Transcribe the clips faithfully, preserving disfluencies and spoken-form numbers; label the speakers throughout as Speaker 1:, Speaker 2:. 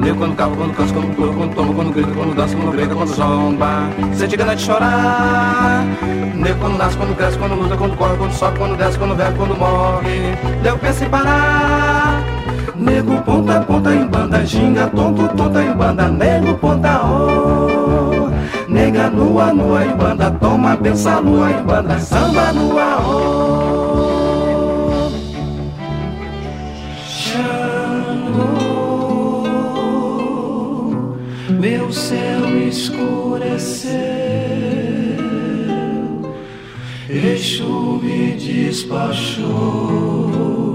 Speaker 1: nego quando cava, quando cansa, quando pula, quando toma, quando grita, quando dança, quando grita, quando zomba. Sente gana de chorar. Nego quando nasce, quando cresce, quando luta, quando corre, quando sobe, quando desce, quando vive, quando morre. Nego pensa em parar. Nego ponta, ponta em banda, ginga, tonto, tonta em banda. Nego ponta, oh. Nega nua, nua em banda, toma benção, lua em banda, samba nua, oh. Xangô, meu céu escureceu, Exu me despachou,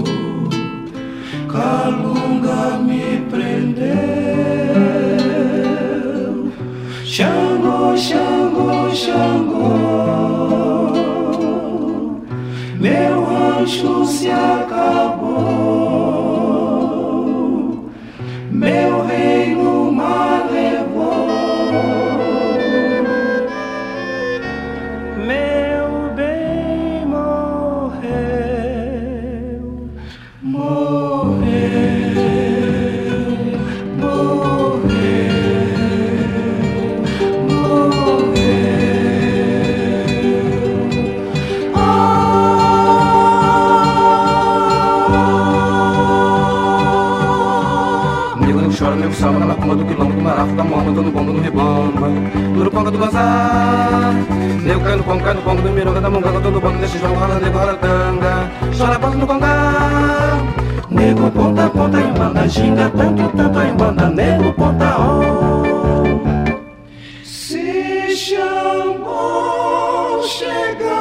Speaker 1: Calunga me prendeu. Xangô, Xangô, Xangô, meu rancho se acabou, meu reino mal levou, meu bem morreu, morreu. Chora, nego samba na macumba do quilombo, do marafo, da momba, do no bomba, no ribomba, do ponga do gozar. Nego cai no pongo, cai no pongo, do mironga, da monganga, todo bando desse jogo, rala, nego, rala, tanga. Chora, ponta no conga. Nego ponta, ponta em banda, ginga, tanto, tanto em banda. Nego ponta, oh. Se Xangô chegar